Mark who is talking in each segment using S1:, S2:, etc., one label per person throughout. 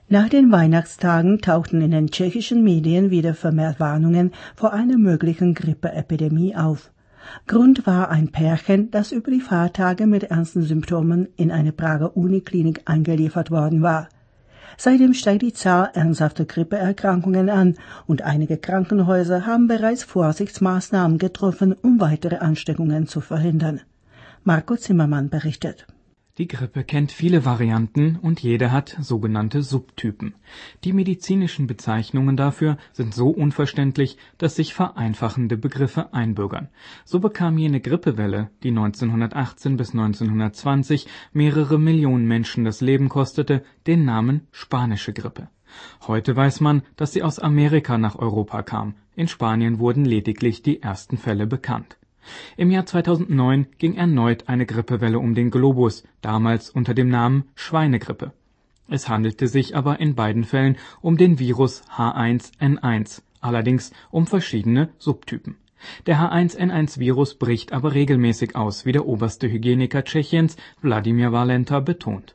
S1: Nach den Weihnachtstagen tauchten in den tschechischen Medien wieder vermehrt Warnungen vor einer möglichen Grippeepidemie auf. Grund war ein Pärchen, das über die Feiertage mit ernsten Symptomen in eine Prager Uniklinik eingeliefert worden war. Seitdem steigt die Zahl ernsthafter Grippeerkrankungen an und einige Krankenhäuser haben bereits Vorsichtsmaßnahmen getroffen, um weitere Ansteckungen zu verhindern. Marco Zimmermann berichtet.
S2: Die Grippe kennt viele Varianten und jede hat sogenannte Subtypen. Die medizinischen Bezeichnungen dafür sind so unverständlich, dass sich vereinfachende Begriffe einbürgern. So bekam jene Grippewelle, die 1918 bis 1920 mehrere Millionen Menschen das Leben kostete, den Namen spanische Grippe. Heute weiß man, dass sie aus Amerika nach Europa kam. In Spanien wurden lediglich die ersten Fälle bekannt. Im Jahr 2009 ging erneut eine Grippewelle um den Globus, damals unter dem Namen Schweinegrippe. Es handelte sich aber in beiden Fällen um den Virus H1N1, allerdings um verschiedene Subtypen. Der H1N1-Virus bricht aber regelmäßig aus, wie der oberste Hygieniker Tschechiens, Vladimír Valenta, betont.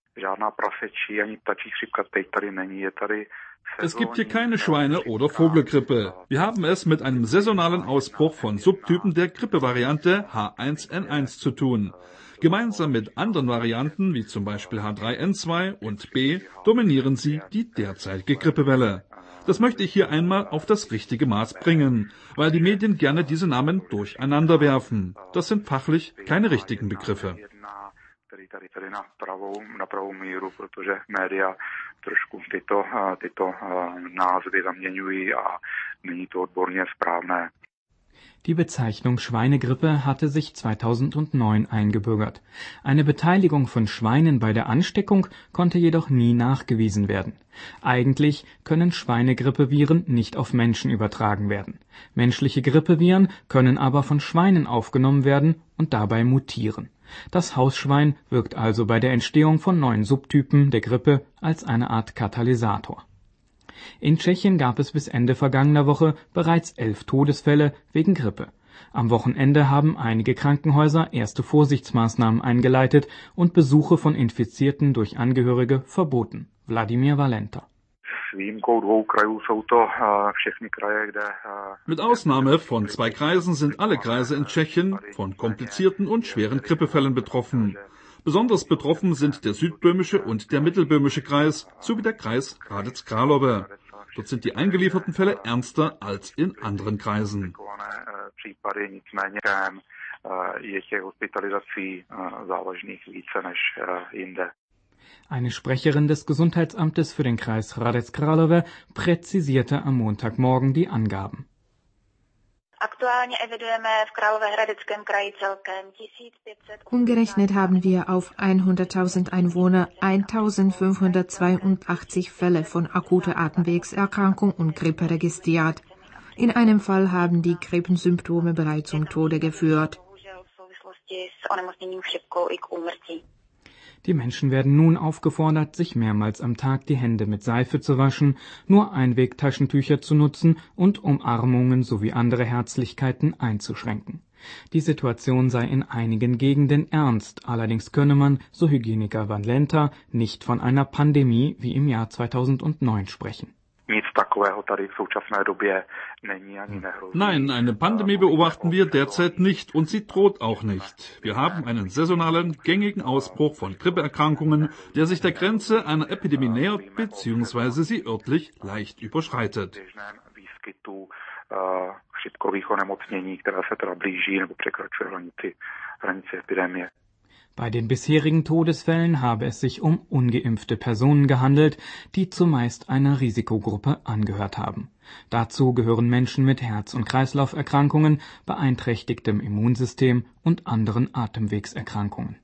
S3: Es gibt hier keine Schweine- oder Vogelgrippe. Wir haben es mit einem saisonalen Ausbruch von Subtypen der Grippevariante H1N1 zu tun. Gemeinsam mit anderen Varianten, wie zum Beispiel H3N2 und B, dominieren sie die derzeitige Grippewelle. Das möchte ich hier einmal auf das richtige Maß bringen, weil die Medien gerne diese Namen durcheinander werfen. Das sind fachlich keine richtigen Begriffe.
S4: Tady na pravou míru, protože média trošku tyto názvy zaměňují a není to odborně správné.
S2: Die Bezeichnung Schweinegrippe hatte sich 2009 eingebürgert. Eine Beteiligung von Schweinen bei der Ansteckung konnte jedoch nie nachgewiesen werden. Eigentlich können Schweinegrippeviren nicht auf Menschen übertragen werden. Menschliche Grippeviren können aber von Schweinen aufgenommen werden und dabei mutieren. Das Hausschwein wirkt also bei der Entstehung von neuen Subtypen der Grippe als eine Art Katalysator. In Tschechien gab es bis Ende vergangener Woche bereits 11 Todesfälle wegen Grippe. Am Wochenende haben einige Krankenhäuser erste Vorsichtsmaßnahmen eingeleitet und Besuche von Infizierten durch Angehörige verboten. Vladimír Valenta.
S3: Mit Ausnahme von 2 Kreisen sind alle Kreise in Tschechien von komplizierten und schweren Grippefällen betroffen. Besonders betroffen sind der südböhmische und der mittelböhmische Kreis sowie der Kreis Hradec Králové. Dort sind die eingelieferten Fälle ernster als in anderen Kreisen.
S2: Eine Sprecherin des Gesundheitsamtes für den Kreis Hradec Králové präzisierte am Montagmorgen die Angaben.
S5: Umgerechnet haben wir auf 100.000 Einwohner 1.582 Fälle von akuter Atemwegserkrankung und Grippe registriert. In einem Fall haben die Grippensymptome bereits zum Tode geführt.
S2: Die Menschen werden nun aufgefordert, sich mehrmals am Tag die Hände mit Seife zu waschen, nur Einwegtaschentücher zu nutzen und Umarmungen sowie andere Herzlichkeiten einzuschränken. Die Situation sei in einigen Gegenden ernst, allerdings könne man, so Hygieniker Valenta, nicht von einer Pandemie wie im Jahr 2009 sprechen.
S3: Nein, eine Pandemie beobachten wir derzeit nicht und sie droht auch nicht. Wir haben einen saisonalen, gängigen Ausbruch von Grippeerkrankungen, der sich der Grenze einer Epidemie nähert bzw. sie örtlich leicht überschreitet.
S2: Bei den bisherigen Todesfällen habe es sich um ungeimpfte Personen gehandelt, die zumeist einer Risikogruppe angehört haben. Dazu gehören Menschen mit Herz- und Kreislauferkrankungen, beeinträchtigtem Immunsystem und anderen Atemwegserkrankungen.